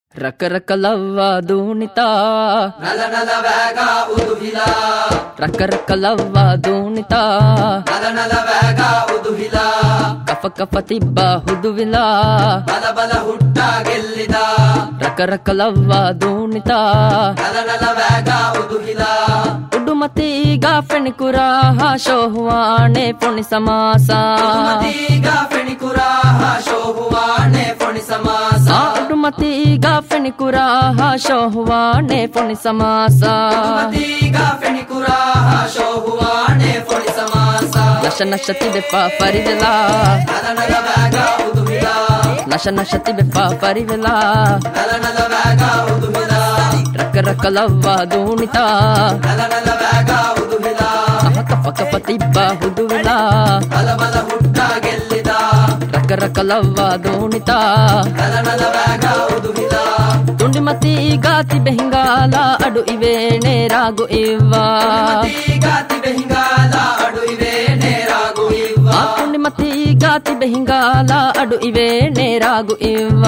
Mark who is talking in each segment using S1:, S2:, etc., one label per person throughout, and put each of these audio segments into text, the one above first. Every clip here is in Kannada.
S1: ರಕರಕಲವ್ವ ದೂಣಿತ
S2: ನಲ ನಲ ವೇಗ ಉದುಹಿಲ
S1: ರಕರಕಲವ್ವ ದೂಣಿತ
S2: ನಲ ನಲ ವೇಗ ಉದುಹಿಲ
S1: ಕಫ ಕಫ ತಿಬ್ಬ ಹುದುವಿಲ
S2: ಬಲ ಬಲ ಹುಟ್ಟ ಗೆಲ್ಲಿದ
S1: ರಕರಕಲವ್ವ ದೂಣಿತ
S2: ನಲ ನಲ ವೇಗ ಉದುಹಿಲ
S1: ಉಡುಮತೀಗ ಫೆಣಿಕುರ ಶೋಹುವಾಣೆ ಪುಣಿ ಸಮಾಸ
S2: ಉಡುಮತೀಗ ಫೆಣಿಕುರ ಶೋಹುವಾಣೆ ಪುಣಿ ಸಮಾಸ
S1: ಉಡುಮತೀಗ ಫೆಣಿಕುರ ಶೋಹುವಾಣೆ ಪುಣಿ ಸಮಾಸ
S2: ಉಡುಮತೀಗ ಫೆಣಿಕುರ ಶೋಹುವಾಣೆ ಪುಣಿ ಸಮಾಸ
S1: ನಶ ನಶತಿ ಬೆಪ್ಪ ಪರಿವೆಲ
S2: ನಲ ನಲ ವೇಗ ಉದುಹಿಲ
S1: ನಶ ನಶತಿ ಬೆಪ್ಪ ಪರಿವೆಲ
S2: ನಲ ನಲ ವೇಗ ಉದುಹಿಲ
S1: ರಕರಕಲವ್ವ ದೂಣಿತ
S2: ನಲ ನಲ ವೇಗ ಉದುಹಿಲ
S1: ಕಫ ಕಫ ತಿಬ್ಬ ಹುದುವಿಲ
S2: ಬಲ ಬಲ ಹುಟ್ಟ ಗೆಲ್ಲಿದ
S1: ರಕರಕಲವ್ವ ದೂಣಿತ
S2: ನಲ ನಲ ವೇಗ ಉದುಹಿಲ
S1: ತುಂಡಿಮತಿ ಗಾತಿ ಬೆಹಿಂಗಾಲ ಅಡು ಇವೆ ನೇರಾಗು ಇವ್ವ
S2: ಗಾತಿ ಬೆಹಿಂಗಾಲ ಅಡು ಇವೆ ನೇರಾಗು ಇವ್ವ
S1: ತುಂಡಿಮತಿ ಗಾತಿ ಬೆಹಿಂಗಾಲ ಅಡು ಇವೆ ನೇರಾಗು ಇವ್ವ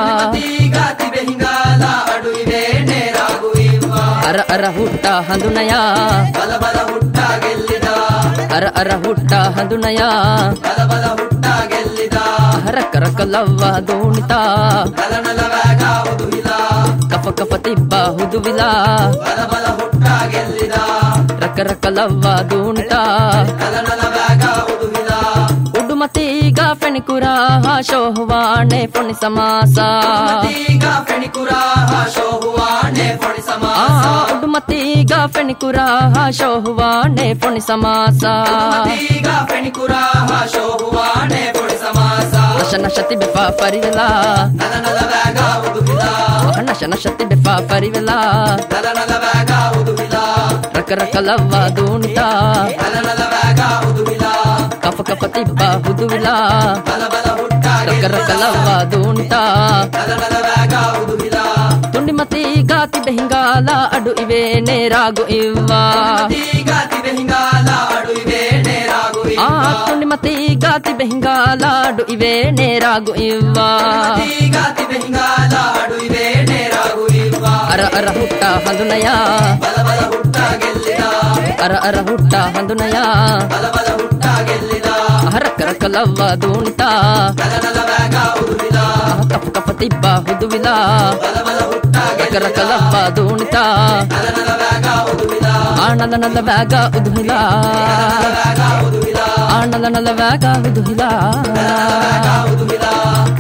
S2: ಗಾತಿ ಬೆಹಿಂಗಾಲ ಅಡು ಇವೆ ನೇರಾಗು ಇವ್ವ
S1: ಅರ ಅರ ಹುಟ್ಟ ಹಂದುನಯ
S2: ಬಲ ಬಲ ಹುಟ್ಟ ಗೆಲ್ಲಿದ
S1: ಅರ ಅರ ಹುಟ್ಟ ಹಂದುನಯ
S2: ಬಲ ಬಲ ಹುಟ್ಟ ಗೆಲ್ಲಿದ
S1: ರಕರಕಲವ್ವ ದೂಣಿತ
S2: ನಲ ನಲ ವೇಗ ಉದುಹಿಲ
S1: ಕಫ ಕಫ ತಿಬ್ಬ ಹುದುವಿಲ
S2: ಬಲ ಬಲ ಹುಟ್ಟ ಗೆಲ್ಲಿದ
S1: ರಕರಕಲವ್ವ ದೂಣಿತ
S2: ನಲ ನಲ ವೇಗ ಉದುಹಿಲ
S1: ಉಡುಮತೀಗ ಫೆಣಿಕುರ ಶೋಹುವಾಣೆ ಪುಣಿ ಸಮಾಸ
S2: ಈಗ ಫೆಣಿಕುರ ಶೋಹುವಾಣೆ ಪುಣಿ ಸಮಾಸ
S1: ಉಡುಮತೀಗ ಫೆಣಿಕುರ ಶೋಹುವಾಣೆ ಪುಣಿ ಸಮಾಸ
S2: ಈಗ ಫೆಣಿಕುರ ಶೋಹುವಾಣೆ ಪುಣಿ ಸಮಾಸ
S1: ನಶ ನಶತಿ ಬೆಪ್ಪ ಪರಿವೆಲ
S2: ನಲ ನಲ ವೇಗ ಉದುಹಿಲ
S1: ನಶ ನಶತಿ ಬೆಪ್ಪ ಪರಿವೆಲ
S2: ನಲ ನಲ ವೇಗ ಉದುಹಿಲ
S1: ರಕರಕಲವ್ವ ದೂಣಿತ
S2: ನಲ ನಲ ವೇಗ ಉದುಹಿಲ
S1: ಕಫ ಕಫ ತಿಬ್ಬ ಹುದುವಿಲ
S2: ಬಲ ಬಲ ಹುಟ್ಟ
S1: ರಕರಕಲವ್ವ ದೂಣಿತ
S2: ನಲ ನಲ ವೇಗ ಉದುಹಿಲ
S1: ತುಂಡಿಮತಿ ಗಾತಿ ಬೆಹಿಂಗಾಲ ಅಡು ಇವೆ ನೇರಾಗು ಇವ್ವ
S2: ಗಾತಿ ಬೆಹಿಂಗಾಲ ಅಡು ಇವೆ ನೇರಾಗು
S1: ಆ ತುಂಡಿಮತಿ ಗಾತಿ ಬೆಹಿಂಗಾಲ ಅಡು ಇವೆ ನೇರಾಗು ಇವ್ವ
S2: ಗಾತಿ ಬೆಹಿಂಗಾಲ ಅಡು ಇವೆ ನೇರಾಗು ಇವ್ವ
S1: ಅರ ಅರ ಹುಟ್ಟ ಹಂದುನಯ
S2: ಬಲ ಬಲ ಹುಟ್ಟ ಗೆಲ್ಲಿದ
S1: ಅರ ಅರ ಹುಟ್ಟ ಹಂದುನಯ
S2: ಬಲ ಬಲ ಹುಟ್ಟ ಗೆಲ್ಲಿದ
S1: ರಕರಕಲವ್ವ ದೂಣಿತ
S2: ನಲ ನಲ ವೇಗ ಉದುಹಿಲ
S1: ಕಫ ಕಫ ತಿಬ್ಬ ಹುದುವಿಲ
S2: ಬಲ ಬಲ ಹುಟ್ಟ
S1: ರಕರಕಲವ್ವ ದೂಣಿತ
S2: ನಲ ನಲ ವೇಗ ಉದುಹಿಲ
S1: ಆನಲ ನಲ ವ್ಯಾಗ ಉದುಹಿಲ
S2: ವೇಗ ಉದುಹಿಲ
S1: ಆನಲ ನಲ ವ್ಯಾಗ ಉದುಹಿಲ
S2: ವೇಗ ಉದುಹಿಲ